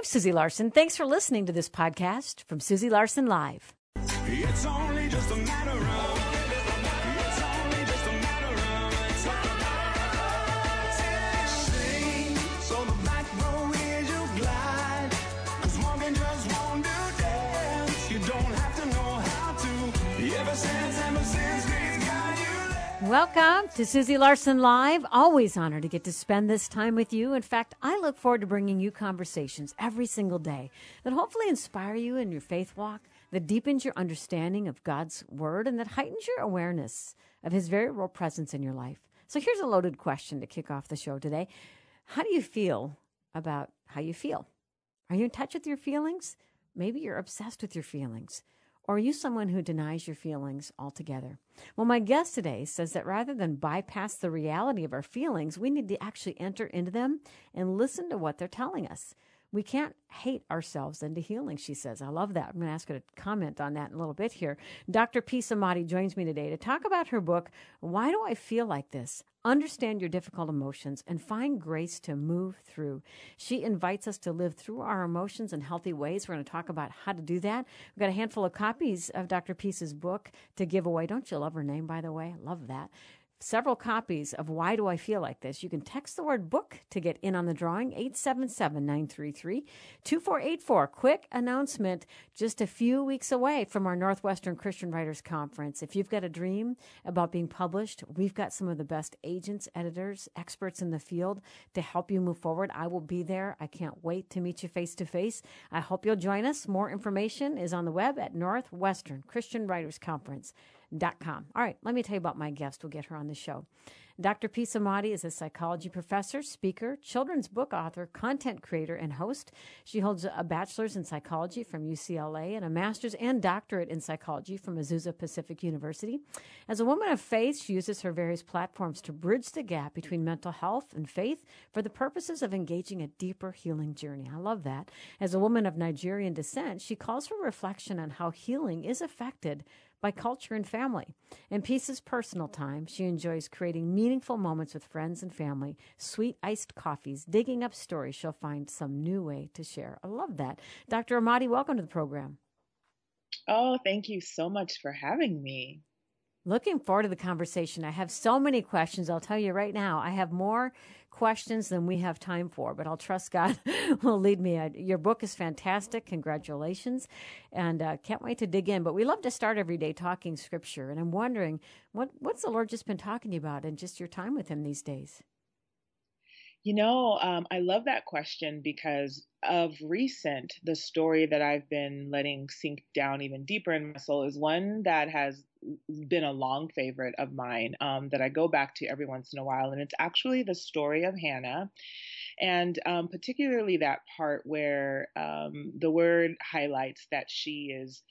I'm Susie Larson. Thanks for listening to this podcast from Susie Larson Live. It's only just a matter of. It's only just a matter of. Sing, so the back row is your glide. 'Cause walking just won't do dance. You don't have to know how to. Ever since days got you there. Welcome to Susie Larson Live. Always honored to get to spend this time with you. In fact, I look forward to bringing you conversations every single day that hopefully inspire you in your faith walk, that deepens your understanding of God's word, and that heightens your awareness of his very real presence in your life. So here's a loaded question to kick off the show today. How do you feel about how you feel? Are you in touch with your feelings? Maybe you're obsessed with your feelings. Or are you someone who denies your feelings altogether? Well, my guest today says that rather than bypass the reality of our feelings, we need to actually enter into them and listen to what they're telling us. We can't hate ourselves into healing, she says. I love that. I'm going to ask her to comment on that in a little bit here. Dr. P. Samadi joins me today to talk about her book, Why Do I Feel Like This? Understand Your Difficult Emotions and Find Grace to Move Through. She invites us to live through our emotions in healthy ways. We're going to talk about how to do that. We've got a handful of copies of Dr. Peace's book to give away. Don't you love her name, by the way? Love that. Several copies of Why Do I Feel Like This? You can text the word book to get in on the drawing, 877-933-2484. Quick announcement, just a few weeks away from our Northwestern Christian Writers Conference. If you've got a dream about being published, we've got some of the best agents, editors, experts in the field to help you move forward. I will be there. I can't wait to meet you face to face. I hope you'll join us. More information is on the web at Northwestern Christian Writers Conference.com. All right, let me tell you about my guest. We'll get her on the show. Dr. P. Samadi is a psychology professor, speaker, children's book author, content creator, and host. She holds a bachelor's in psychology from UCLA and a master's and doctorate in psychology from Azusa Pacific University. As a woman of faith, she uses her various platforms to bridge the gap between mental health and faith for the purposes of engaging a deeper healing journey. I love that. As a woman of Nigerian descent, she calls for reflection on how healing is affected by culture and family. In Peace's personal time, she enjoys creating meaningful moments with friends and family, sweet iced coffees, digging up stories she'll find some new way to share. I love that. Dr. Amadi, welcome to the program. Oh, thank you so much for having me. Looking forward to the conversation. I have so many questions. I'll tell you right now, I have more questions than we have time for, but I'll trust God will lead me. Your book is fantastic. Congratulations. And can't wait to dig in. But we love to start every day talking scripture. And I'm wondering, what's the Lord just been talking to you about and just your time with him these days? You know, I love that question because of recent, the story that I've been letting sink down even deeper in my soul is one that has been a long favorite of mine that I go back to every once in a while. And it's actually the story of Hannah. And particularly that part where the word highlights that she is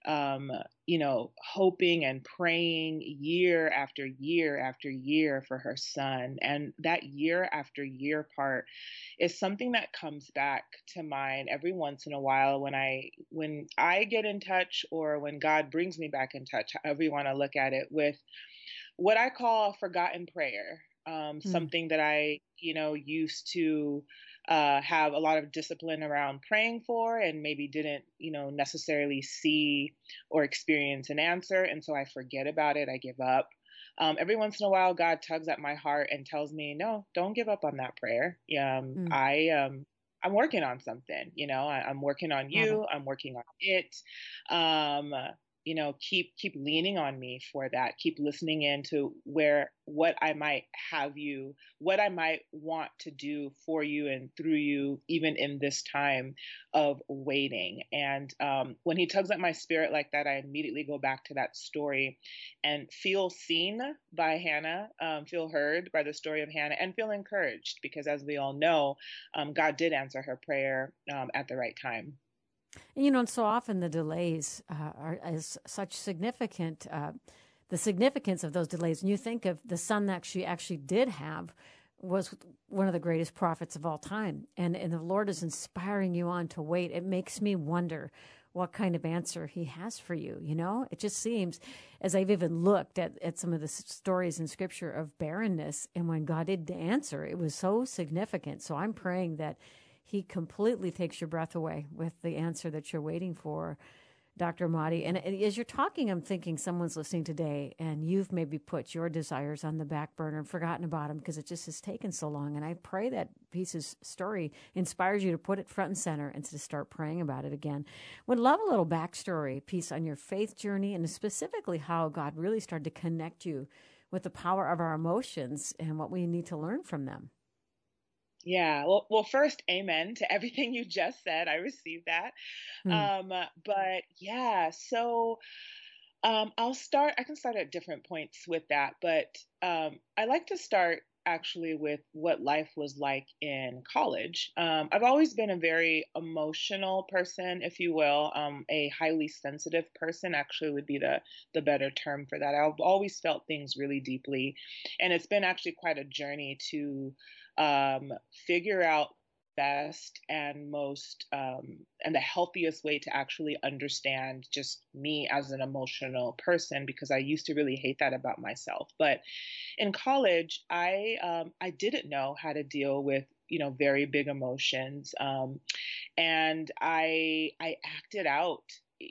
hoping and praying year after year after year for her son. And that year after year part is something that comes back to mind every once in a while when I get in touch or when God brings me back in touch, however you want to look at it, with what I call forgotten prayer. Something that I, used to have a lot of discipline around praying for and maybe didn't, necessarily see or experience an answer. And so I forget about it. I give up. Every once in a while, God tugs at my heart and tells me, no, don't give up on that prayer. I'm working on something, I'm working on you. I'm working on it. Keep leaning on me for that. Keep listening into what I might want to do for you and through you, even in this time of waiting. And when he tugs at my spirit like that, I immediately go back to that story and feel seen by Hannah, feel heard by the story of Hannah, and feel encouraged because, as we all know, God did answer her prayer at the right time. And so often the delays are such significant, the significance of those delays. And you think of the son that she actually did have was one of the greatest prophets of all time. And the Lord is inspiring you on to wait. It makes me wonder what kind of answer he has for you. It just seems, as I've even looked at some of the stories in scripture of barrenness, and when God did answer, it was so significant. So I'm praying that he completely takes your breath away with the answer that you're waiting for, Dr. Mahdi. And as you're talking, I'm thinking someone's listening today and you've maybe put your desires on the back burner and forgotten about them because it just has taken so long. And I pray that piece's story inspires you to put it front and center and to start praying about it again. Would love a little backstory piece on your faith journey and specifically how God really started to connect you with the power of our emotions and what we need to learn from them. Yeah. Well, first, amen to everything you just said. I received that. But yeah, so I can start at different points with that, but I like to start actually with what life was like in college. I've always been a very emotional person, if you will. A highly sensitive person actually would be the better term for that. I've always felt things really deeply, and it's been actually quite a journey to figure out best and most and the healthiest way to actually understand just me as an emotional person, because I used to really hate that about myself. But in college, I didn't know how to deal with very big emotions, and I acted out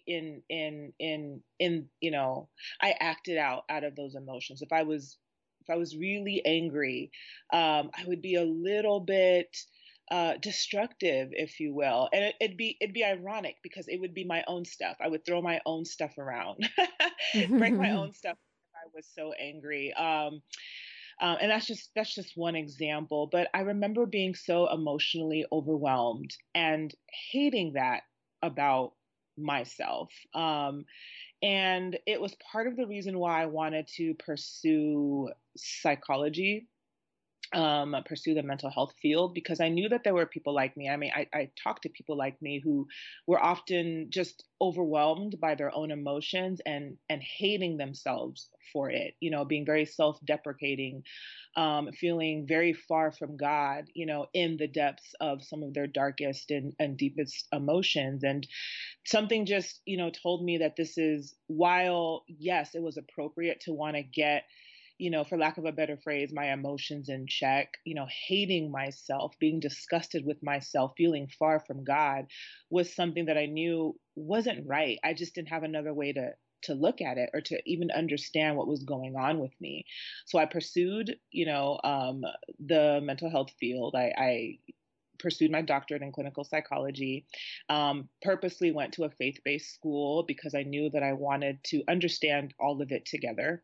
in I acted out of those emotions. If I was really angry, I would be a little bit destructive, if you will. And it'd be ironic because it would be my own stuff. I would throw my own stuff around, break my own stuff if I was so angry. And that's just one example. But I remember being so emotionally overwhelmed and hating that about myself. And it was part of the reason why I wanted to pursue psychology, pursue the mental health field, because I knew that there were people like me. I mean, I talked to people like me who were often just overwhelmed by their own emotions and hating themselves for it, being very self-deprecating, feeling very far from God, in the depths of some of their darkest and deepest emotions. And something just, told me that this is, while yes, it was appropriate to want to get, for lack of a better phrase, my emotions in check, hating myself, being disgusted with myself, feeling far from God was something that I knew wasn't right. I just didn't have another way to look at it or to even understand what was going on with me. So I pursued, the mental health field. I pursued my doctorate in clinical psychology, purposely went to a faith-based school because I knew that I wanted to understand all of it together.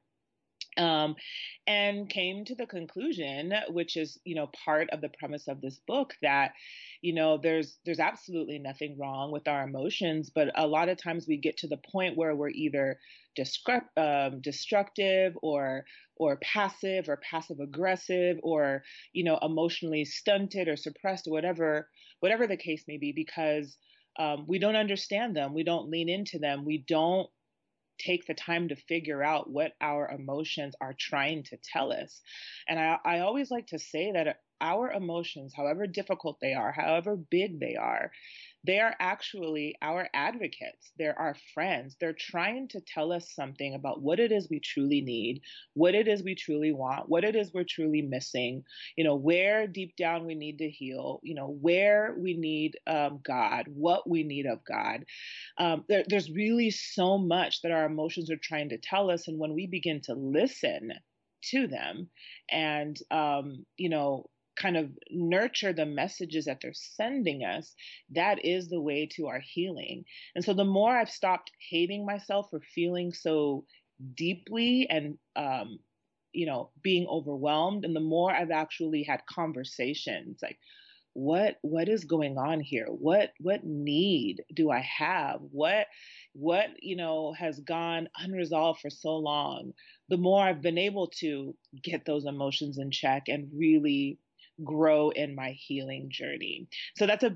And came to the conclusion, which is, part of the premise of this book, that, there's absolutely nothing wrong with our emotions, but a lot of times we get to the point where we're either destructive or passive aggressive, or, emotionally stunted or suppressed, or whatever the case may be, because we don't understand them, we don't lean into them, we don't take the time to figure out what our emotions are trying to tell us. And I always like to say that our emotions, however difficult they are, however big they are actually our advocates. They're our friends. They're trying to tell us something about what it is we truly need, what it is we truly want, what it is we're truly missing, where deep down we need to heal, where we need God, what we need of God. There's really so much that our emotions are trying to tell us. And when we begin to listen to them and, kind of nurture the messages that they're sending us, that is the way to our healing. And so the more I've stopped hating myself for feeling so deeply and, being overwhelmed, and the more I've actually had conversations like, what is going on here? What need do I have? What has gone unresolved for so long? The more I've been able to get those emotions in check and really grow in my healing journey. So that's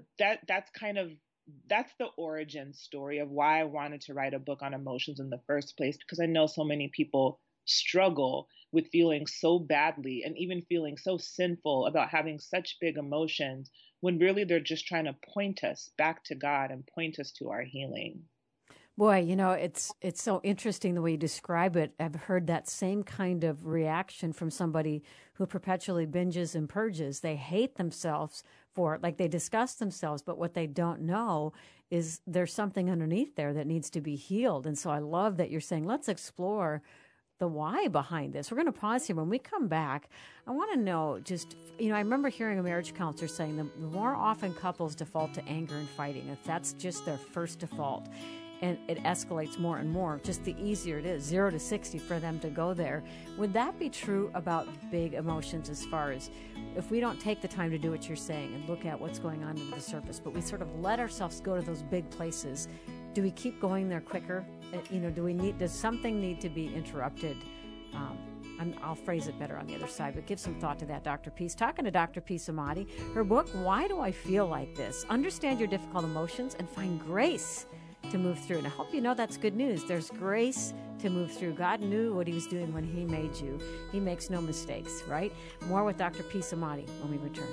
the origin story of why I wanted to write a book on emotions in the first place, because I know so many people struggle with feeling so badly and even feeling so sinful about having such big emotions, when really they're just trying to point us back to God and point us to our healing. Boy, it's so interesting the way you describe it. I've heard that same kind of reaction from somebody who perpetually binges and purges. They hate themselves for it, like they disgust themselves, but what they don't know is there's something underneath there that needs to be healed. And so I love that you're saying, let's explore the why behind this. We're going to pause here. When we come back, I want to know I remember hearing a marriage counselor saying the more often couples default to anger and fighting, if that's just their first default, and it escalates more and more, just the easier it is, 0 to 60 for them to go there. Would that be true about big emotions, as far as if we don't take the time to do what you're saying and look at what's going on under the surface, but we sort of let ourselves go to those big places, do we keep going there quicker? Does something need to be interrupted? I'll phrase it better on the other side, but give some thought to that, Dr. Peace. Talking to Dr. Peace Amati. Her book, Why Do I Feel Like This? Understand Your Difficult Emotions and Find Grace to Move Through. And I hope you know that's good news. There's grace to move through. God knew what he was doing when he made you. He makes no mistakes, right? More with Dr. Peace Amati when we return.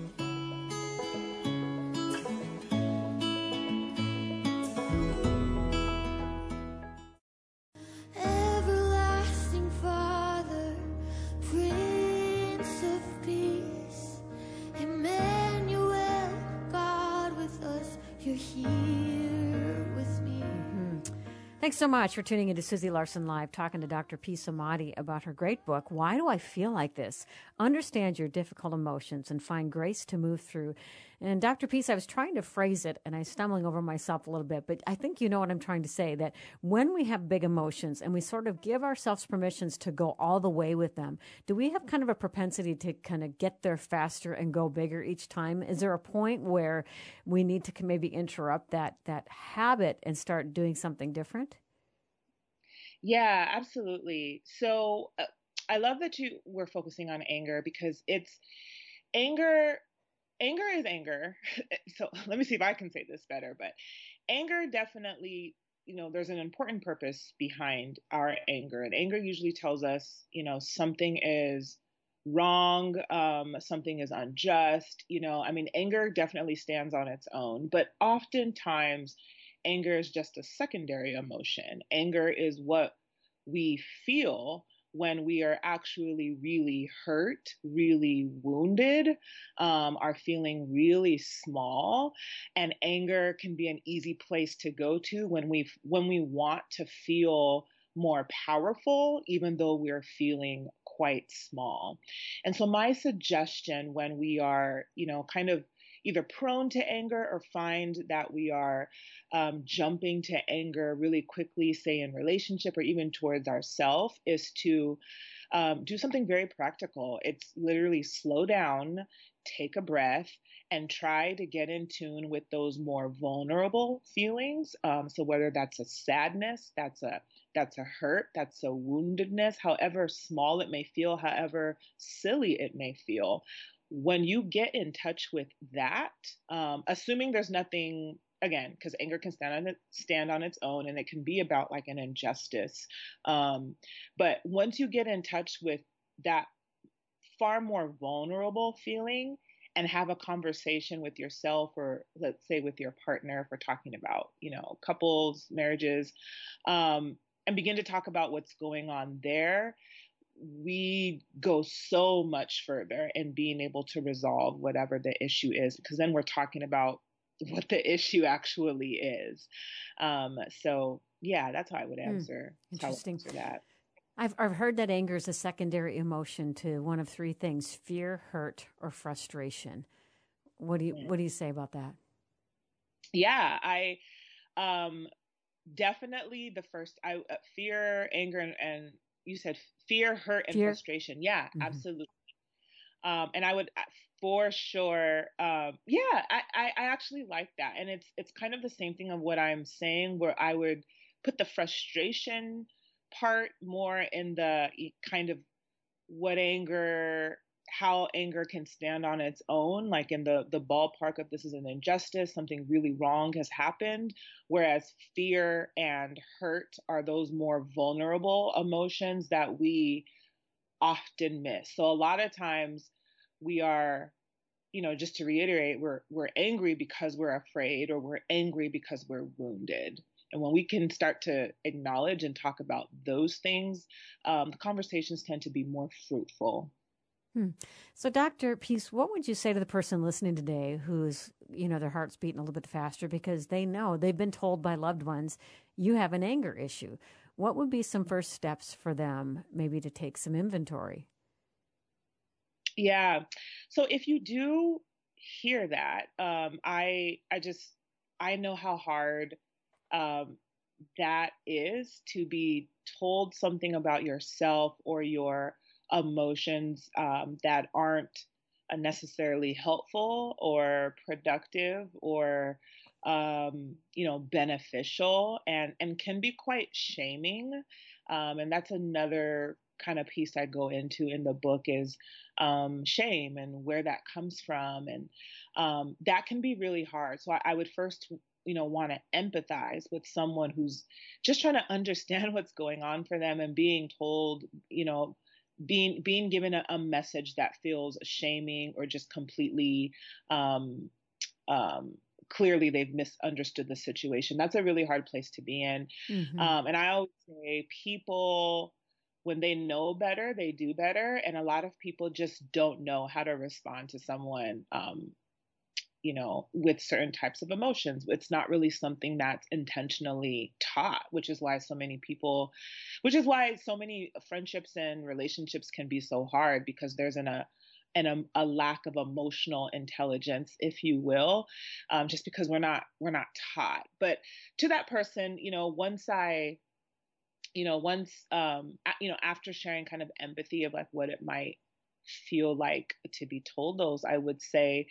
Thanks so much for tuning into Susie Larson Live, talking to Dr. Peace Amati about her great book, Why Do I Feel Like This? Understand Your Difficult Emotions and Find Grace to Move Through. And Dr. Peace, I was trying to phrase it, and I'm stumbling over myself a little bit, but I think you know what I'm trying to say, that when we have big emotions and we sort of give ourselves permissions to go all the way with them, do we have kind of a propensity to kind of get there faster and go bigger each time? Is there a point where we need to maybe interrupt that habit and start doing something different? Yeah, absolutely. So I love that you were focusing on anger, because it's anger. Anger is anger. So let me see if I can say this better, but anger definitely, there's an important purpose behind our anger. And anger usually tells us, something is wrong, something is unjust. Anger definitely stands on its own, but oftentimes anger is just a secondary emotion. Anger is what we feel when we are actually really hurt, really wounded, are feeling really small. And anger can be an easy place to go to when we want to feel more powerful, even though we're feeling quite small. And so my suggestion when we are, kind of either prone to anger or find that we are jumping to anger really quickly, say in relationship or even towards ourselves, is to do something very practical. It's literally slow down, take a breath, and try to get in tune with those more vulnerable feelings. So whether that's a sadness, that's a hurt, that's a woundedness, however small it may feel, however silly it may feel. When you get in touch with that, assuming there's nothing, again, because anger can stand on its own, and it can be about like an injustice. But once you get in touch with that far more vulnerable feeling and have a conversation with yourself, or let's say with your partner, if we're talking about, couples, marriages, and begin to talk about what's going on there, we go so much further in being able to resolve whatever the issue is, because then we're talking about what the issue actually is. So yeah, that's how I would answer. Interesting. How I would answer that. I've heard that anger is a secondary emotion to one of three things: fear, hurt, or frustration. What do you say about that? Yeah, I definitely the first fear, anger, and you said fear, hurt, and frustration. Yeah, absolutely. And I would for sure, yeah, I actually like that. And it's kind of the same thing of what I'm saying, where I would put the frustration part more in the kind of how anger can stand on its own, like in the ballpark of this is an injustice, something really wrong has happened. Whereas fear and hurt are those more vulnerable emotions that we often miss. So a lot of times we are, just to reiterate, we're angry because we're afraid, or we're angry because we're wounded. And when we can start to acknowledge and talk about those things, the conversations tend to be more fruitful. So, Dr. Peace, what would you say to the person listening today who's, their heart's beating a little bit faster because they know they've been told by loved ones, you have an anger issue? What would be some first steps for them maybe to take some inventory? Yeah. So if you do hear that, I know how hard um, that is to be told something about yourself or your emotions that aren't necessarily helpful or productive or beneficial, and can be quite shaming. And that's another kind of piece I go into in the book is shame and where that comes from, and that can be really hard. So I would first want to empathize with someone who's just trying to understand what's going on for them, and being told, being given a message that feels shaming or just completely um, um, clearly they've misunderstood the situation. That's a really hard place to be in. Mm-hmm. And I always say people, when they know better, they do better. And a lot of people just don't know how to respond to someone, with certain types of emotions. It's not really something that's intentionally taught, which is why so many friendships and relationships can be so hard, because there's a lack of emotional intelligence, if you will, just because we're not taught. But to that person, after sharing kind of empathy of like what it might feel like to be told those, I would say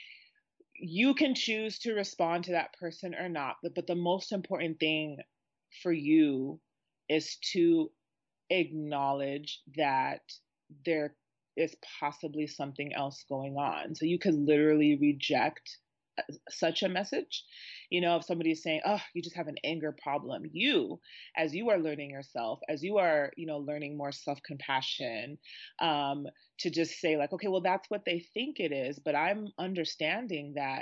you can choose to respond to that person or not. But the most important thing for you is to acknowledge that there is possibly something else going on. So you could literally reject such a message. If somebody is saying, oh, you just have an anger problem, as you are learning yourself, as you are, learning more self-compassion, to just say like, okay, well, that's what they think it is, but I'm understanding that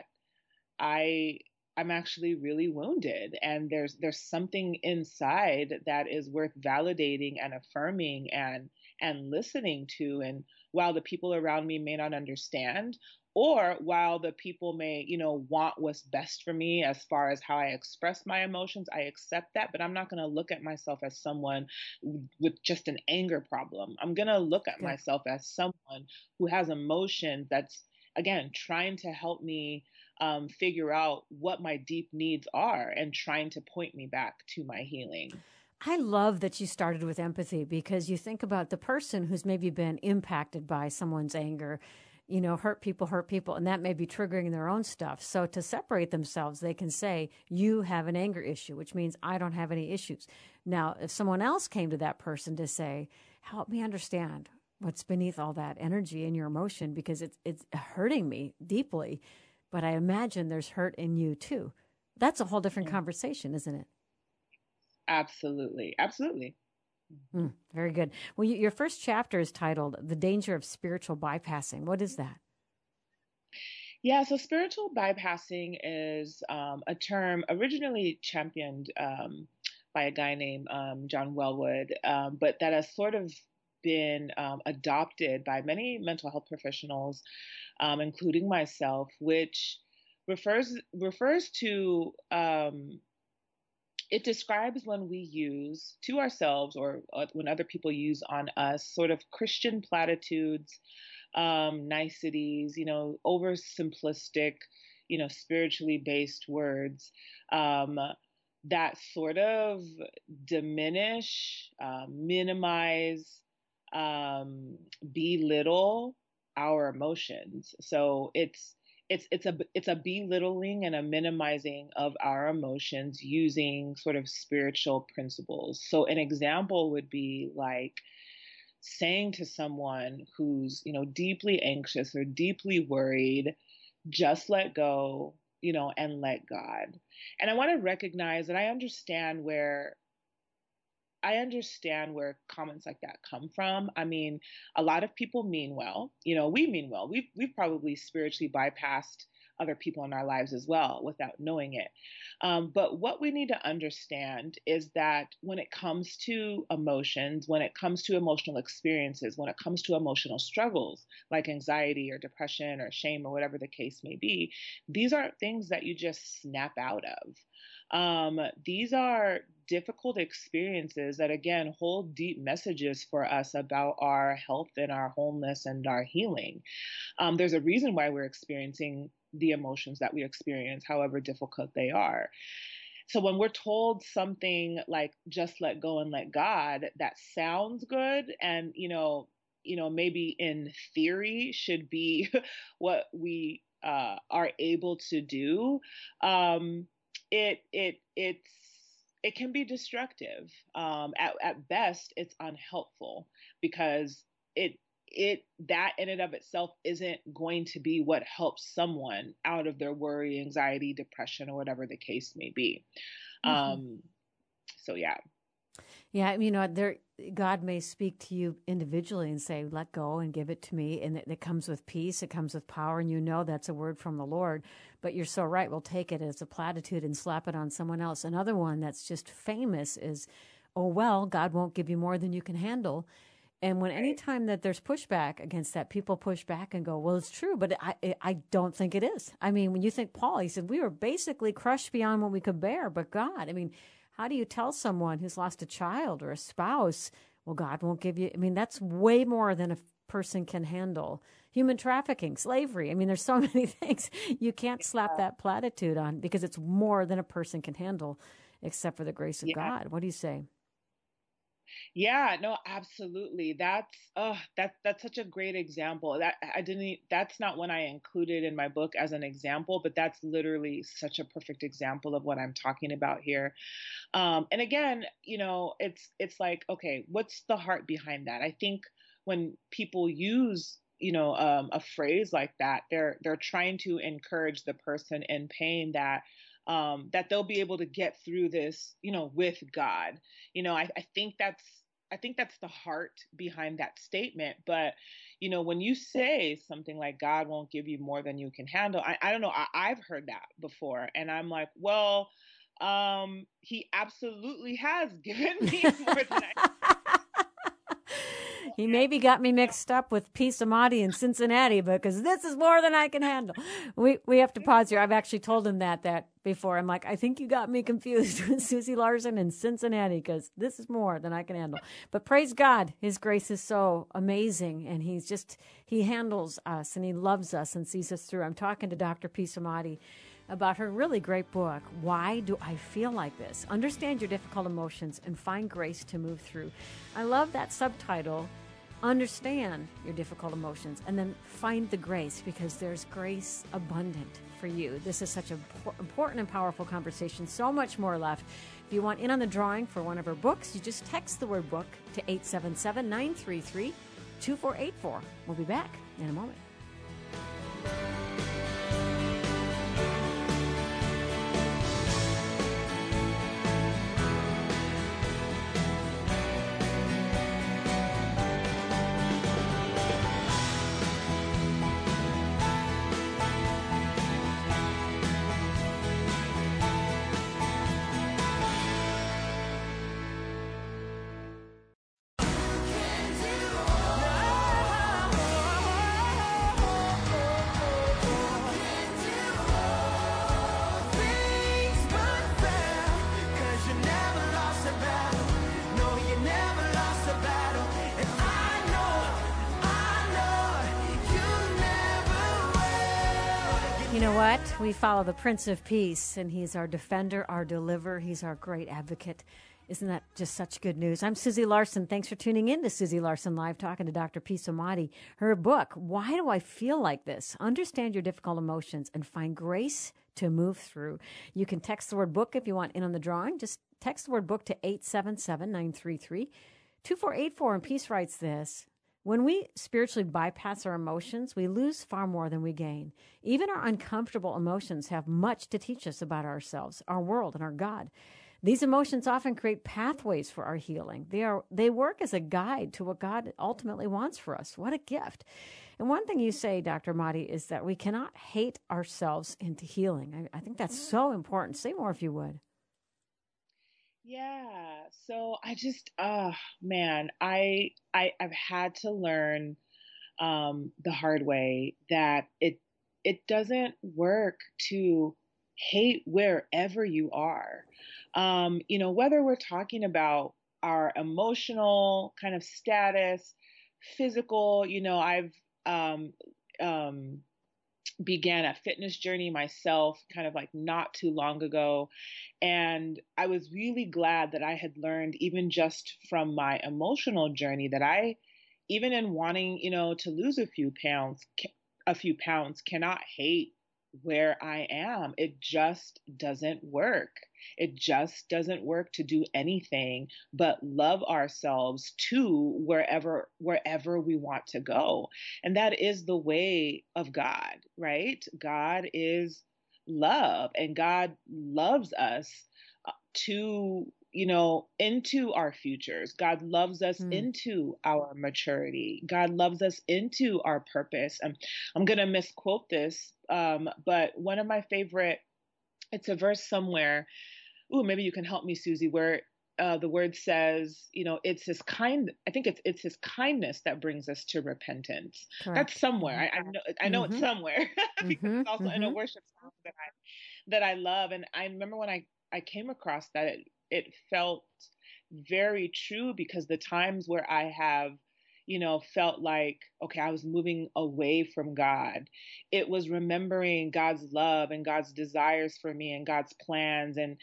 I I'm actually really wounded, and there's something inside that is worth validating and affirming and listening to. And while the people around me may not understand, or while the people may, want what's best for me as far as how I express my emotions, I accept that, but I'm not going to look at myself as someone with just an anger problem. I'm going to look at Good. myself as someone who has emotions that's, again, trying to help me figure out what my deep needs are and trying to point me back to my healing. I love that you started with empathy, because you think about the person who's maybe been impacted by someone's anger, hurt people, and that may be triggering their own stuff. So to separate themselves, they can say, you have an anger issue, which means I don't have any issues. Now, if someone else came to that person to say, help me understand what's beneath all that energy and your emotion, because it's hurting me deeply, but I imagine there's hurt in you too. That's a whole different conversation, isn't it? Absolutely. Absolutely. Very good. Well, your first chapter is titled The Danger of Spiritual Bypassing. What is that? Yeah, so spiritual bypassing is a term originally championed by a guy named John Wellwood, but that has sort of been adopted by many mental health professionals, including myself, which refers to it describes when we use to ourselves, or when other people use on us, sort of Christian platitudes, niceties, oversimplistic, spiritually based words, um, that sort of diminish, minimize, belittle our emotions. So it's a belittling and a minimizing of our emotions using sort of spiritual principles. So an example would be like saying to someone who's, deeply anxious or deeply worried, just let go, and let God. And I want to recognize that I understand where comments like that come from. I mean, a lot of people mean well. We mean well. We've probably spiritually bypassed other people in our lives as well without knowing it. But what we need to understand is that when it comes to emotions, when it comes to emotional experiences, when it comes to emotional struggles like anxiety or depression or shame or whatever the case may be, these aren't things that you just snap out of. These are difficult experiences that, again, hold deep messages for us about our health and our wholeness and our healing. There's a reason why we're experiencing the emotions that we experience, however difficult they are. So when we're told something like just let go and let God, that sounds good and maybe in theory should be what we are able to do. It can be destructive. At best, it's unhelpful because that in and of itself isn't going to be what helps someone out of their worry, anxiety, depression, or whatever the case may be. So yeah. Yeah, God may speak to you individually and say, let go and give it to me. And it comes with peace. It comes with power. And that's a word from the Lord. But you're so right. We'll take it as a platitude and slap it on someone else. Another one that's just famous is, oh, well, God won't give you more than you can handle. And anytime that there's pushback against that, people push back and go, well, it's true, but I don't think it is. I mean, when you think Paul, he said, we were basically crushed beyond what we could bear, but God, how do you tell someone who's lost a child or a spouse, well, God won't give you, that's way more than a person can handle. Human trafficking, slavery. There's so many things you can't slap that platitude on because it's more than a person can handle, except for the grace of God. What do you say? Yeah, no, absolutely. That's such a great example. That's not one I included in my book as an example, but that's literally such a perfect example of what I'm talking about here. And again, it's like, okay, what's the heart behind that? I think when people use a phrase like that, they're trying to encourage the person in pain that they'll be able to get through this, with God. I think that's the heart behind that statement. But, when you say something like God won't give you more than you can handle, I don't know. I've heard that before. And I'm like, well, he absolutely has given me more than I. He maybe got me mixed up with Peace Amati in Cincinnati, because this is more than I can handle. We have to pause here. I've actually told him that before. I'm like, I think you got me confused with Susie Larson in Cincinnati, because this is more than I can handle. But praise God, His grace is so amazing, and He handles us, and He loves us and sees us through. I'm talking to Dr. Peace Amati about her really great book, Why Do I Feel Like This? Understand Your Difficult Emotions and Find Grace to Move Through. I love that subtitle, Understand Your Difficult Emotions, and then Find the Grace, because there's grace abundant for you. This is such an important and powerful conversation. So much more left. If you want in on the drawing for one of her books, you just text the word book to 877-933-2484. We'll be back in a moment. You know what? We follow the Prince of Peace, and He's our defender, our deliverer. He's our great advocate. Isn't that just such good news? I'm Susie Larson. Thanks for tuning in to Susie Larson Live, talking to Dr. Peace Amati. Her book, Why Do I Feel Like This? Understand Your Difficult Emotions and Find Grace to Move Through. You can text the word book if you want in on the drawing. Just text the word book to 877-933-2484. And Peace writes this: when we spiritually bypass our emotions, we lose far more than we gain. Even our uncomfortable emotions have much to teach us about ourselves, our world, and our God. These emotions often create pathways for our healing. They work as a guide to what God ultimately wants for us. What a gift. And one thing you say, Dr. Mahdi, is that we cannot hate ourselves into healing. I think that's so important. Say more if you would. Yeah. So I just, man, I've had to learn the hard way that it doesn't work to hate wherever you are. Whether we're talking about our emotional kind of status, physical, I've um, um, began a fitness journey myself kind of like not too long ago. And I was really glad that I had learned, even just from my emotional journey, that even in wanting, to lose a few pounds, cannot hate where I am. It just doesn't work. It just doesn't work to do anything but love ourselves to wherever we want to go. And that is the way of God, right? God is love, and God loves us to into our futures. God loves us Mm. into our maturity. God loves us into our purpose. I'm going to misquote this, but one of my favorite, it's a verse somewhere. Ooh, maybe you can help me, Susie, where the word says, it's his I think it's his kindness that brings us to repentance. That's Correct. somewhere. I know it's Mm-hmm. somewhere because Mm-hmm. it's also in a Mm-hmm. worship song that I love. And I remember when I came across that, it felt very true, because the times where I have, felt like, okay, I was moving away from God, it was remembering God's love and God's desires for me and God's plans, and,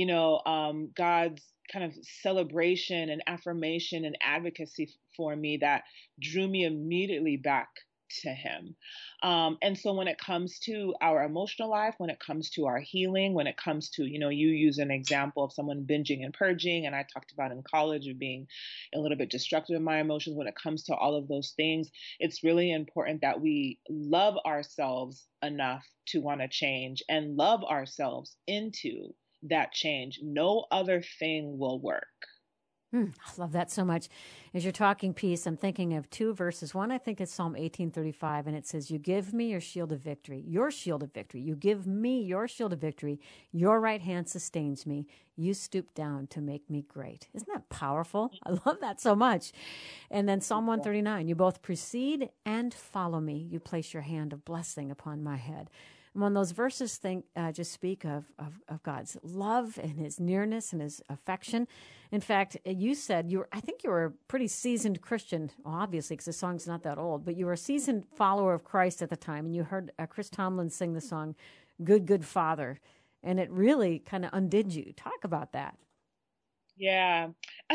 God's kind of celebration and affirmation and advocacy for me that drew me immediately back to Him. And so when it comes to our emotional life, when it comes to our healing, when it comes to, you use an example of someone binging and purging, and I talked about in college of being a little bit destructive in my emotions. When it comes to all of those things, it's really important that we love ourselves enough to want to change and love ourselves into that change. No other thing will work. I love that so much. As you're talking peace, I'm thinking of two verses. One, I think, is Psalm 18:35, and it says, "You give me your shield of victory, your shield of victory. You give me your shield of victory. Your right hand sustains me. You stoop down to make me great." Isn't that powerful? I love that so much. And then Psalm 139, "You both precede and follow me. You place your hand of blessing upon my head." When those verses just speak of God's love and His nearness and His affection. In fact, you said I think you were a pretty seasoned Christian, well, obviously, because the song's not that old, but you were a seasoned follower of Christ at the time, and you heard Chris Tomlin sing the song "Good, Good Father," and it really kind of undid you. Talk about that. Yeah.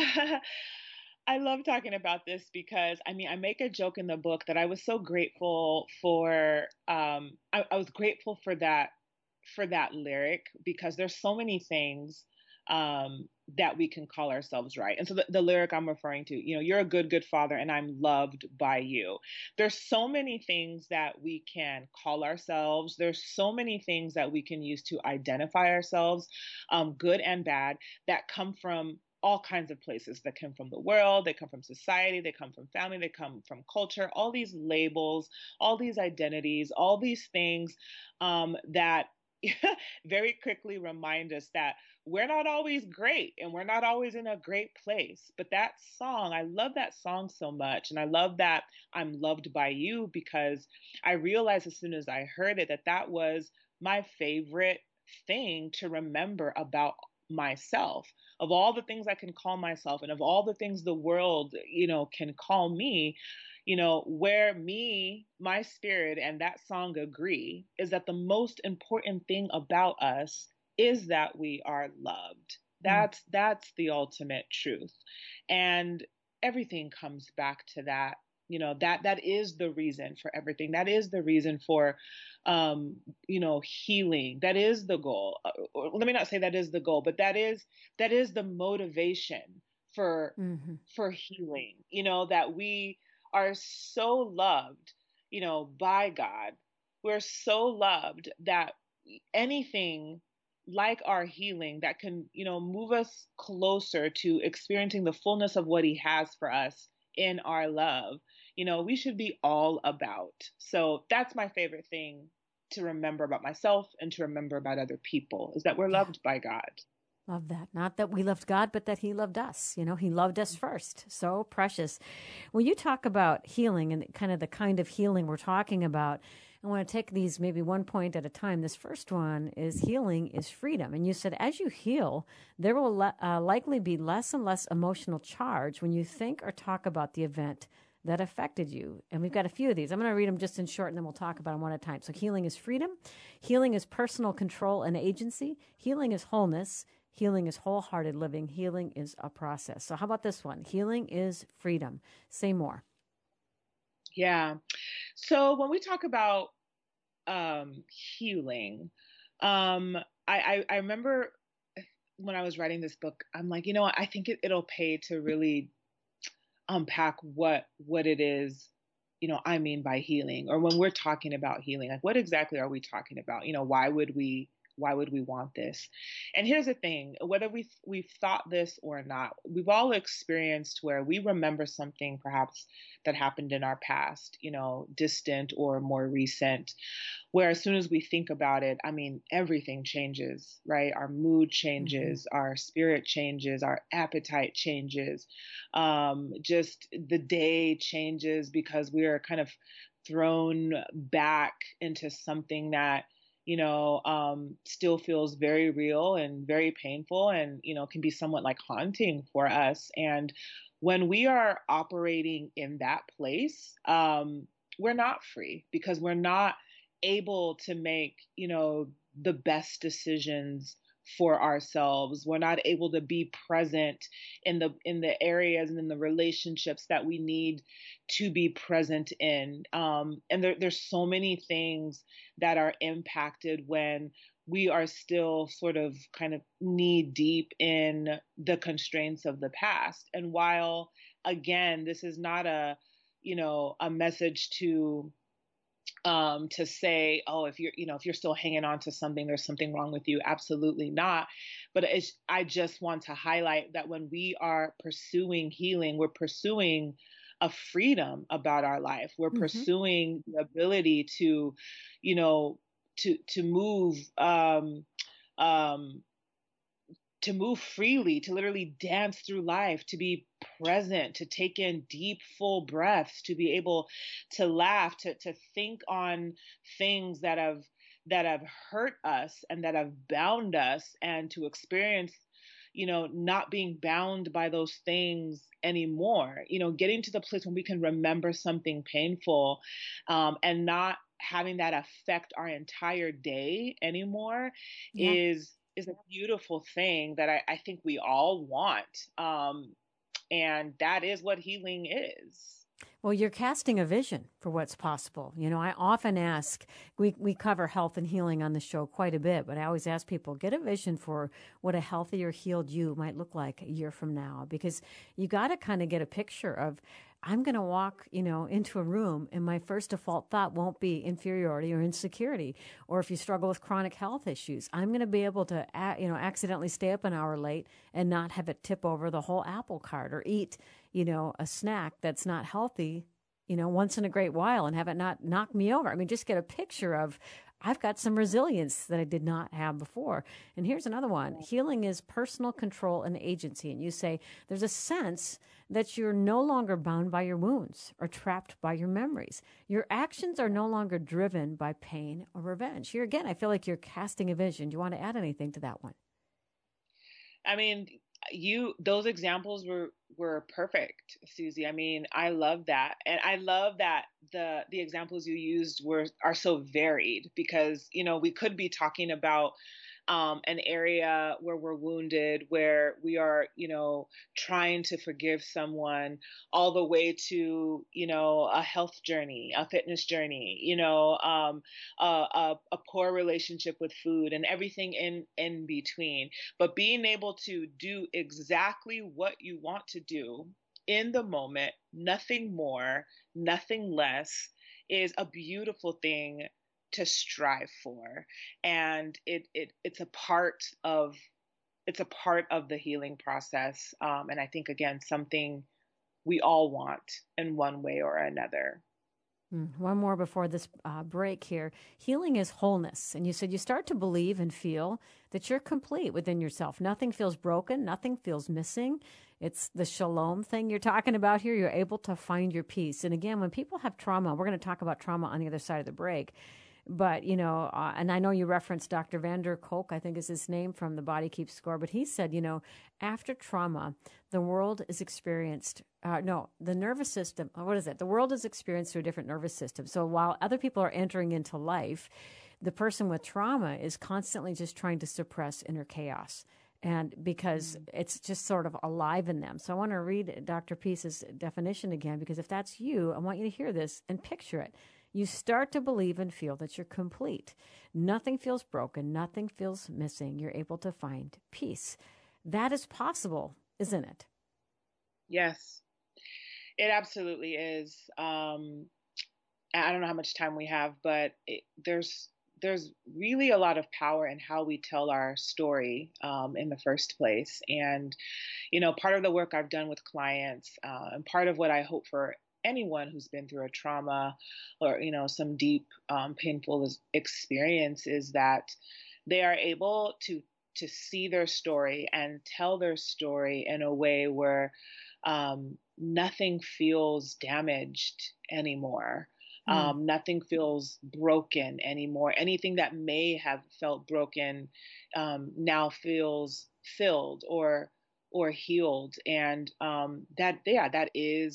I love talking about this because, I mean, I make a joke in the book that I was so grateful for, I was grateful for that lyric, because there's so many things that we can call ourselves right. And so the lyric I'm referring to, you're a good, good father and I'm loved by you. There's so many things that we can call ourselves. There's so many things that we can use to identify ourselves, good and bad, that come from all kinds of places. That come from the world, they come from society, they come from family, they come from culture, all these labels, all these identities, all these things that very quickly remind us that we're not always great and we're not always in a great place. But that song, I love that song so much. And I love that I'm loved by you, because I realized as soon as I heard it that that was my favorite thing to remember about myself. Of all the things I can call myself and of all the things the world, can call me, where my spirit and that song agree is that the most important thing about us is that we are loved. Mm. That's the ultimate truth. And everything comes back to that. That is the reason for everything. That is the reason for healing. That is the goal. Or let me not say that is the goal, but that is the motivation for Mm-hmm. for healing. That we are so loved, by God. We're so loved that anything like our healing that can, move us closer to experiencing the fullness of what he has for us in our love, we should be all about. So that's my favorite thing to remember about myself and to remember about other people, is that we're Yeah. loved by God. Love that. Not that we loved God, but that He loved us. He loved us first. So precious. When you talk about healing and the kind of healing we're talking about, I want to take these maybe one point at a time. This first one is healing is freedom. And you said as you heal, there will likely be less and less emotional charge when you think or talk about the event that affected you. And we've got a few of these. I'm going to read them just in short and then we'll talk about them one at a time. So healing is freedom. Healing is personal control and agency. Healing is wholeness. Healing is wholehearted living. Healing is a process. So how about this one? Healing is freedom. Say more. Yeah. So when we talk about healing, I remember when I was writing this book, I'm like, I think it'll pay to really unpack what it is, I mean by healing, or when we're talking about healing, like what exactly are we talking about? Why would we want this? And here's the thing, whether we've thought this or not, we've all experienced where we remember something perhaps that happened in our past, distant or more recent, where as soon as we think about it, I mean, everything changes, right? Our mood Mm-hmm. changes, our spirit changes, our appetite changes, just the day changes because we are kind of thrown back into something that still feels very real and very painful and, can be somewhat like haunting for us. And when we are operating in that place, we're not free because we're not able to make, the best decisions for ourselves. We're not able to be present in the areas and in the relationships that we need to be present in. And there's so many things that are impacted when we are still sort of kind of knee deep in the constraints of the past. And while again, this is not a message to say, oh, if you're still hanging on to something, there's something wrong with you. Absolutely not. But I just want to highlight that when we are pursuing healing, we're pursuing a freedom about our life. We're Mm-hmm. pursuing the ability to, you know, to move um, to move freely, to literally dance through life, to be present, to take in deep, full breaths, to be able to laugh, to think on things that have hurt us and that have bound us, and to experience, not being bound by those things anymore. Getting to the place when we can remember something painful, and not having that affect our entire day anymore Yeah. is a beautiful thing that I think we all want. And that is what healing is. Well, you're casting a vision for what's possible. I often ask, we cover health and healing on the show quite a bit, but I always ask people, get a vision for what a healthier, healed you might look like a year from now, because you got to kind of get a picture of, I'm going to walk, into a room and my first default thought won't be inferiority or insecurity. Or if you struggle with chronic health issues, I'm going to be able to, accidentally stay up an hour late and not have it tip over the whole apple cart, or eat, a snack that's not healthy, once in a great while and have it not knock me over. I mean, just get a picture of, I've got some resilience that I did not have before. And here's another one. Healing is personal control and agency. And you say there's a sense that you're no longer bound by your wounds or trapped by your memories. Your actions are no longer driven by pain or revenge. Here again, I feel like you're casting a vision. Do you want to add anything to that one? I mean, those examples were perfect, Susie. I mean, I love that. And I love that the examples you used are so varied, because, we could be talking about an area where we're wounded, where we are, trying to forgive someone, all the way to, a health journey, a fitness journey, a poor relationship with food, and everything in between. But being able to do exactly what you want to do in the moment, nothing more, nothing less, is a beautiful thing to strive for. And it's a part of the healing process. And I think, again, something we all want in one way or another. One more before this break here. Healing is wholeness. And you said you start to believe and feel that you're complete within yourself. Nothing feels broken. Nothing feels missing. It's the shalom thing you're talking about here. You're able to find your peace. And again, when people have trauma, we're going to talk about trauma on the other side of the break. But, and I know you referenced Dr. Van der Kolk, I think is his name, from The Body Keeps Score. But he said, after trauma, the world is experienced, the nervous system, what is it? The world is experienced through a different nervous system. So while other people are entering into life, the person with trauma is constantly just trying to suppress inner chaos. And because it's just sort of alive in them. So I want to read Dr. Peace's definition again, because if that's you, I want you to hear this and picture it. You start to believe and feel that you're complete. Nothing feels broken. Nothing feels missing. You're able to find peace. That is possible, isn't it? Yes, it absolutely is. I don't know how much time we have, but there's really a lot of power in how we tell our story in the first place. And, part of the work I've done with clients and part of what I hope for anyone who's been through a trauma or, some deep, painful experience is that they are able to see their story and tell their story in a way where nothing feels damaged anymore. Nothing feels broken anymore. Anything that may have felt broken now feels filled or healed. And that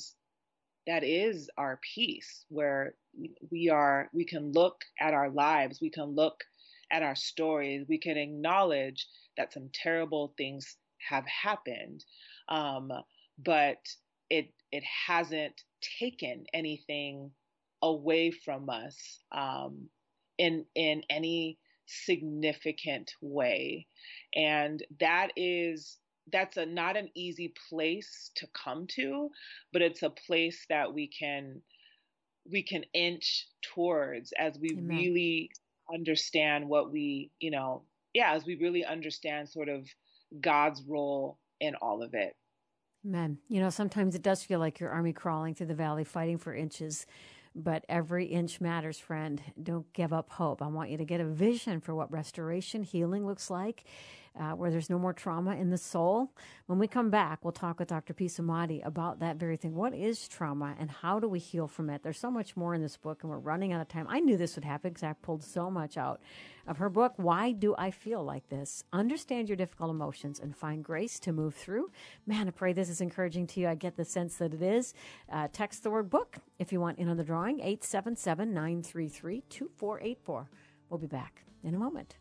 is our peace, where we can look at our lives, we can look at our stories, we can acknowledge that some terrible things have happened, but it hasn't taken anything away from us in any significant way. And that's not an easy place to come to, but it's a place that we can inch towards as we Amen. really understand as we really understand sort of God's role in all of it. Amen. Sometimes it does feel like your army crawling through the valley, fighting for inches. But every inch matters, friend. Don't give up hope. I want you to get a vision for what restoration, healing looks like, where there's no more trauma in the soul. When we come back, we'll talk with Dr. Peace Amati about that very thing. What is trauma and how do we heal from it? There's so much more in this book, and we're running out of time. I knew this would happen because I pulled so much out of her book. Why do I feel like this? Understand your difficult emotions and find grace to move through. Man, I pray this is encouraging to you. I get the sense that it is. Text the word book if you want in on the drawing, 877-933-2484. We'll be back in a moment.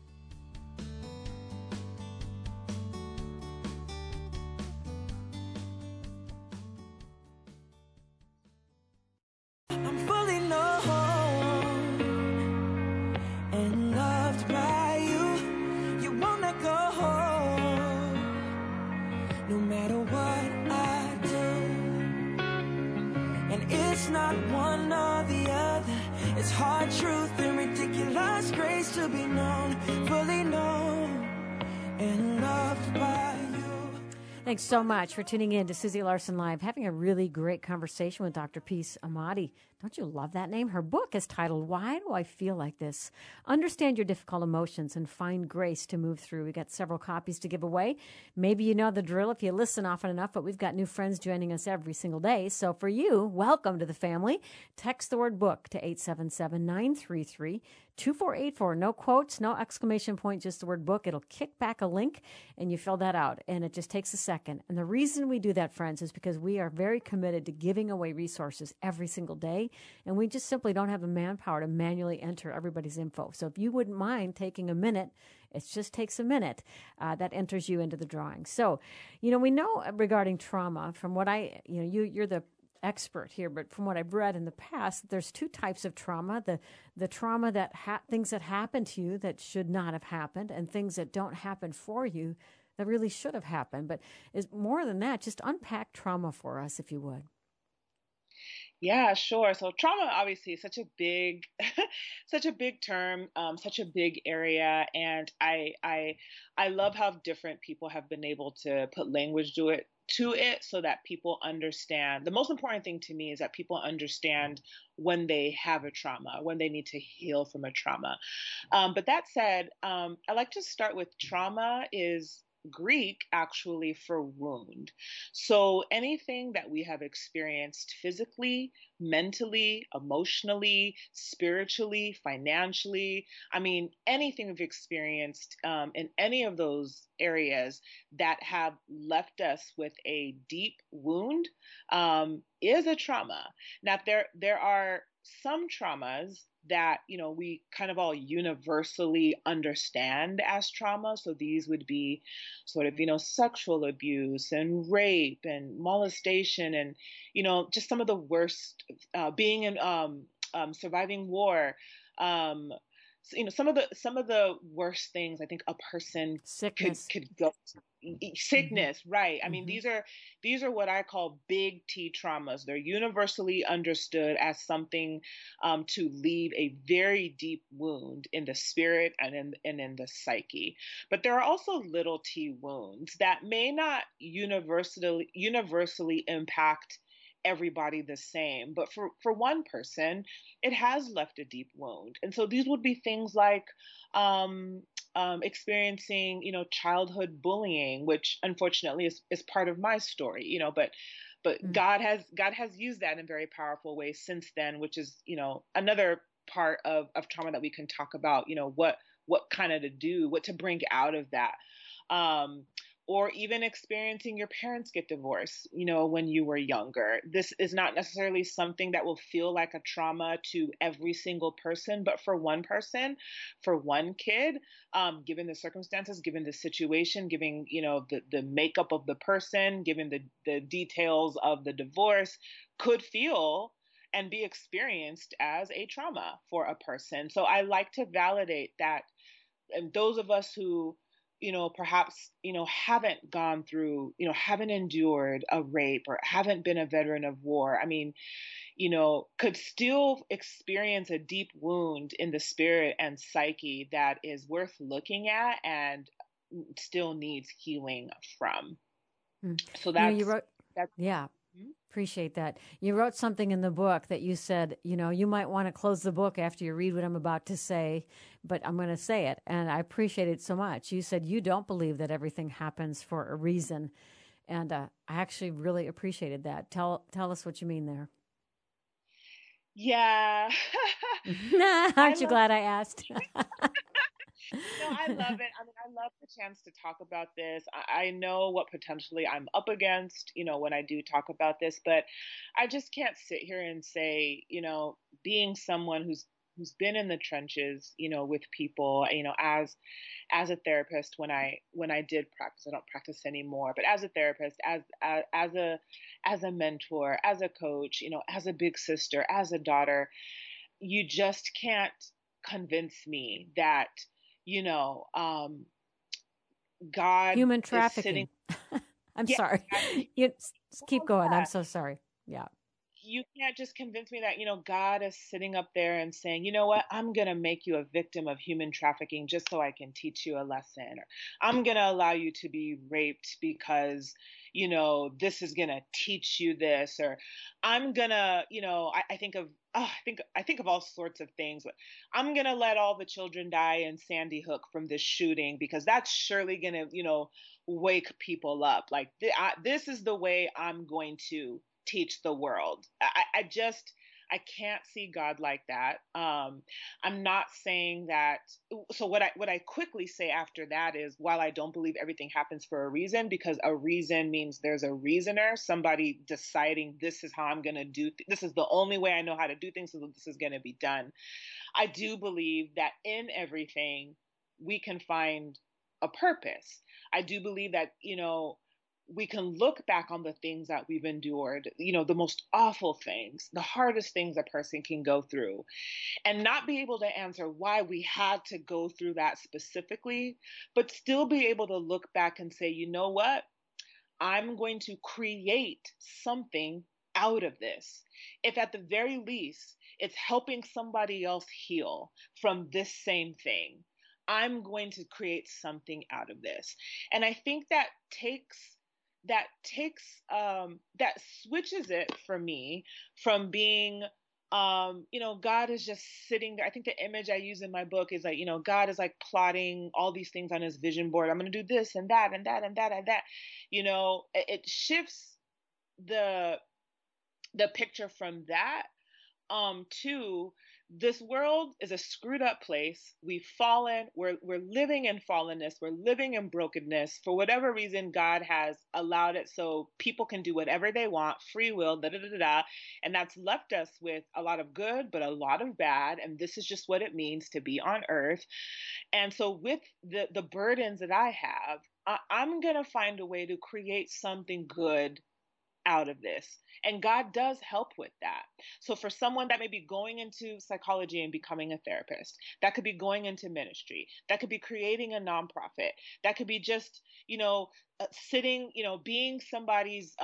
I'm fully known and loved by you. You won't let go, no matter what I do. And it's not one or the other. It's hard truth and ridiculous grace to be known, fully known and loved by you. Thanks so much for tuning in to Susie Larson Live, having a really great conversation with Dr. Peace Amati. Don't you love that name? Her book is titled, Why Do I Feel Like This? Understand Your Difficult Emotions and Find Grace to Move Through. We got several copies to give away. Maybe you know the drill if you listen often enough, but we've got new friends joining us every single day. So for you, welcome to the family. Text the word book to 877-933-2484. No quotes, no exclamation point, just the word book. It'll kick back a link and you fill that out. And it just takes a second. And the reason we do that, friends, is because we are very committed to giving away resources every single day. And we just simply don't have the manpower to manually enter everybody's info. So if you wouldn't mind taking a minute, it just takes a minute, that enters you into the drawing. So, we know regarding trauma from what you're the expert here, but from what I've read in the past, there's two types of trauma: the trauma that things that happen to you that should not have happened, and things that don't happen for you that really should have happened. But is more than that, just unpack trauma for us, if you would. Yeah, sure. So trauma obviously is such a big, such a big term, such a big area, and I love how different people have been able to put language to it so that people understand. The most important thing to me is that people understand when they have a trauma, when they need to heal from a trauma. But that said, I like to start with trauma is Greek actually for wound. So anything that we have experienced physically, mentally, emotionally, spiritually, financially, I mean, anything we've experienced in any of those areas that have left us with a deep wound is a trauma. Now, there are some traumas that we kind of all universally understand as trauma. So these would be sort of sexual abuse and rape and molestation and just some of the worst, being in surviving war, um some of the worst things I think a person could Sickness. could go Hmm. sickness, right? I mean, Hmm. these are what I call big T traumas. They're universally understood as something to leave a very deep wound in the spirit and in the psyche. But there are also little T wounds that may not universally impact everybody the same, but for one person it has left a deep wound. And so these would be things like um, experiencing, childhood bullying, which unfortunately is part of my story, but God has used that in very powerful ways since then, which is, another part of trauma that we can talk about, what kind of to do, what to bring out of that. Um, or even experiencing your parents get divorced, when you were younger. This is not necessarily something that will feel like a trauma to every single person, but for one person, for one kid, given the circumstances, given the situation, given the makeup of the person, given the details of the divorce, could feel and be experienced as a trauma for a person. So I like to validate that. And those of us who perhaps haven't gone through, haven't endured a rape or haven't been a veteran of war, I mean, could still experience a deep wound in the spirit and psyche that is worth looking at and still needs healing from. Mm. So You that's wrote, that's yeah, appreciate that. You wrote something in the book that you said, you might want to close the book after you read what I'm about to say, but I'm going to say it. And I appreciate it so much. You said you don't believe that everything happens for a reason. And I actually really appreciated that. Tell us what you mean there. yeah. I Aren't you love glad I asked? I love it. I mean, I love the chance to talk about this. I know what potentially I'm up against, when I do talk about this, but I just can't sit here and say, being someone who's been in the trenches, with people, as a therapist when I did practice. I don't practice anymore, but as a therapist, as a mentor, as a coach, as a big sister, as a daughter, you just can't convince me that you know um God Human is sitting. trafficking. I'm Yeah, sorry. exactly. You keep Well, going. I'm yeah, so sorry. Yeah. you can't just convince me that God is sitting up there and saying, you know what, I'm going to make you a victim of human trafficking just so I can teach you a lesson, or I'm going to allow you to be raped because this is going to teach you this, or I'm going to, I think of I think of all sorts of things, but I'm going to let all the children die in Sandy Hook from this shooting because that's surely going to wake people up. Like this is the way I'm going to teach the world. I just I can't see God like that. I'm not saying that. So what I quickly say after that is, while I don't believe everything happens for a reason, because a reason means there's a reasoner, somebody deciding this is how I'm going to do. This is the only way I know how to do things, so this is going to be done. I do believe that in everything we can find a purpose. I do believe that, we can look back on the things that we've endured, the most awful things, the hardest things a person can go through, and not be able to answer why we had to go through that specifically, but still be able to look back and say, you know what? I'm going to create something out of this, if at the very least it's helping somebody else heal from this same thing, I'm going to create something out of this. And I think that switches it for me from being God is just sitting there. I think the image I use in my book is like, God is like plotting all these things on his vision board. I'm going to do this and that and that and that and that. It shifts the picture from that to this world is a screwed up place. We've fallen. We're living in fallenness. We're living in brokenness. For whatever reason, God has allowed it so people can do whatever they want, free will, da da da da. And that's left us with a lot of good, but a lot of bad. And this is just what it means to be on earth. And so with the burdens that I have, I'm going to find a way to create something good out of this. And God does help with that. So for someone that may be going into psychology and becoming a therapist, that could be going into ministry, that could be creating a nonprofit, that could be just, sitting, being somebody's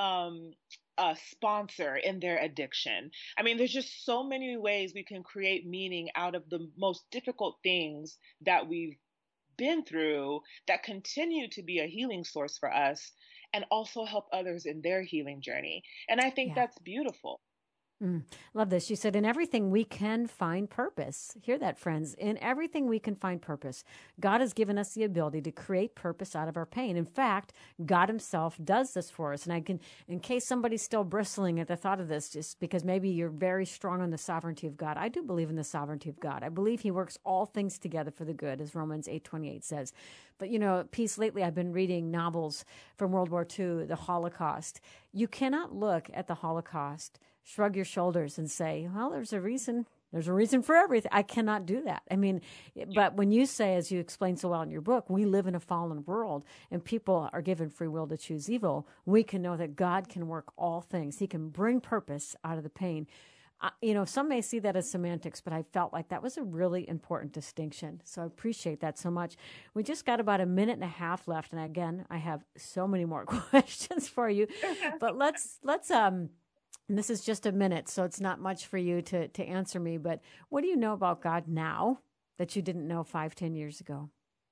sponsor in their addiction. I mean, there's just so many ways we can create meaning out of the most difficult things that we've been through that continue to be a healing source for us and also help others in their healing journey. And I think Yeah. that's beautiful. Love this. She said, in everything we can find purpose. Hear that, friends. In everything we can find purpose. God has given us the ability to create purpose out of our pain. In fact, God himself does this for us. And in case somebody's still bristling at the thought of this, just because maybe you're very strong on the sovereignty of God, I do believe in the sovereignty of God. I believe he works all things together for the good, as Romans 8:28 says. But, Peace, lately I've been reading novels from World War II, the Holocaust. You cannot look at the Holocaust, shrug your shoulders and say, well, there's a reason for everything. I cannot do that. I mean, but when you say, as you explain so well in your book, we live in a fallen world and people are given free will to choose evil, we can know that God can work all things. He can bring purpose out of the pain. Some may see that as semantics, but I felt like that was a really important distinction. So I appreciate that so much. We just got about a minute and a half left. And again, I have so many more questions for you, but let's and this is just a minute, so it's not much for you to answer me, but what do you know about God now that you didn't know 5-10 years ago?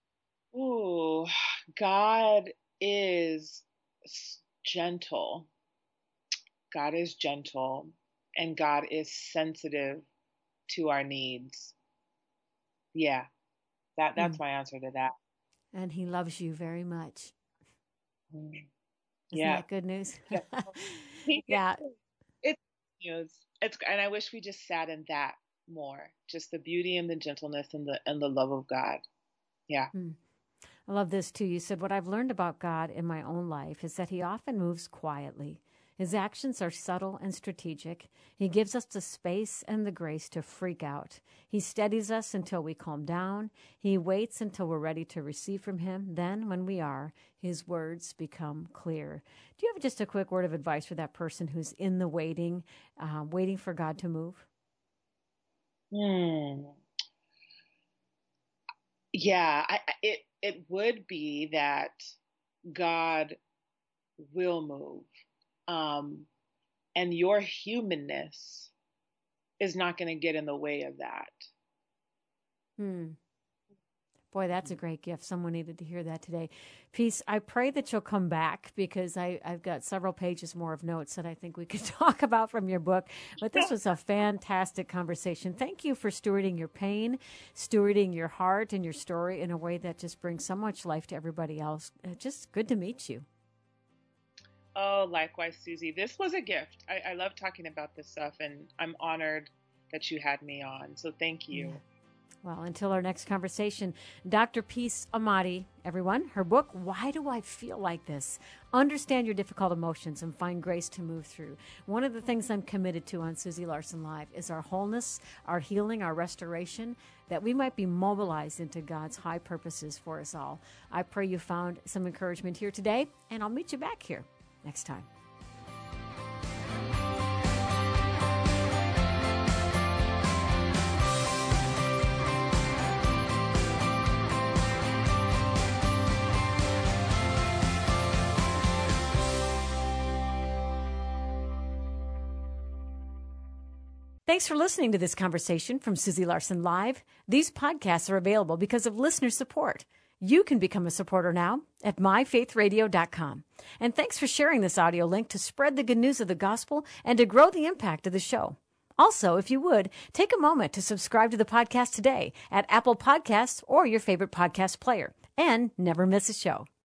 Ooh, God is gentle. God is gentle, and God is sensitive to our needs. Yeah, that's my answer to that. And he loves you very much. Mm. Isn't Yeah. that good news? Yeah. It's news. And I wish we just sat in that more. Just the beauty and the gentleness and the love of God. Yeah. I love this too. You said, what I've learned about God in my own life is that he often moves quietly. His actions are subtle and strategic. He gives us the space and the grace to freak out. He steadies us until we calm down. He waits until we're ready to receive from him. Then, when we are, his words become clear. Do you have just a quick word of advice for that person who's in the waiting for God to move? Yeah, it would be that God will move. And your humanness is not going to get in the way of that. Boy, that's a great gift. Someone needed to hear that today. Peace, I pray that you'll come back because I've got several pages more of notes that I think we could talk about from your book. But this was a fantastic conversation. Thank you for stewarding your pain, stewarding your heart and your story in a way that just brings so much life to everybody else. Just good to meet you. Oh, likewise, Susie. This was a gift. I love talking about this stuff, and I'm honored that you had me on. So thank you. Yeah. Well, until our next conversation, Dr. Peace Amati, everyone, her book, Why Do I Feel Like This? Understand your difficult emotions and find grace to move through. One of the things I'm committed to on Susie Larson Live is our wholeness, our healing, our restoration, that we might be mobilized into God's high purposes for us all. I pray you found some encouragement here today, and I'll meet you back here next time. Thanks for listening to this conversation from Susie Larson Live. These podcasts are available because of listener support. You can become a supporter now at myfaithradio.com. And thanks for sharing this audio link to spread the good news of the gospel and to grow the impact of the show. Also, if you would, take a moment to subscribe to the podcast today at Apple Podcasts or your favorite podcast player, and never miss a show.